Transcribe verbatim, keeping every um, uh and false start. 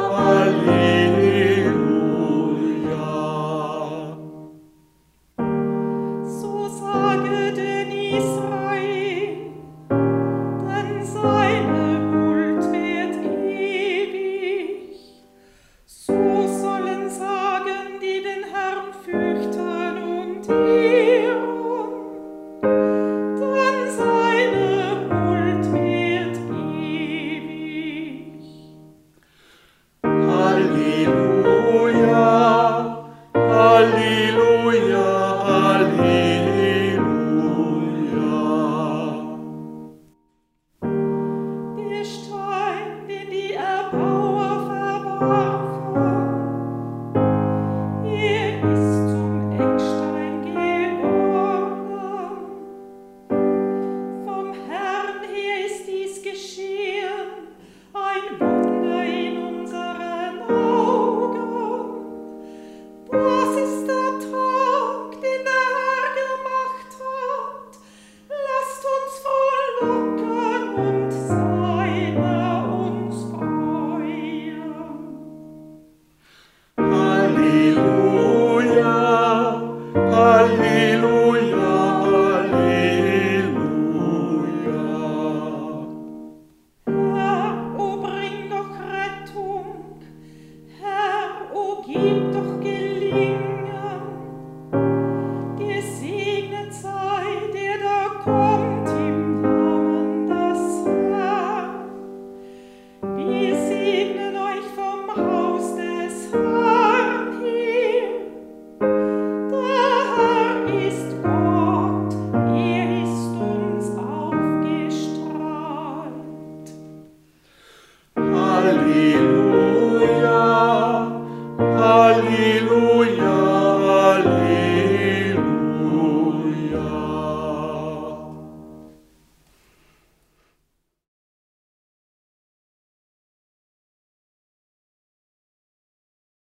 Halleluja. So sage denn Israel, denn seine Huld wird ewig. So sollen sagen, die den Herrn fürchten und ehren, denn seine Huld wird ewig. Halleluja, Halleluja, Halleluja. Der Stein, den die Erbauer verwarfen, er ist zum Eckstein geworden. Vom Herrn her ist dies geschehen, ein Wunder in unseren Augen. Das ist der Tag, den der Herr gemacht hat. Lasst uns frohlocken und seiner uns freuen. Halleluja, Halleluja, Halleluja. Herr, o bring doch Rettung, Herr, o gib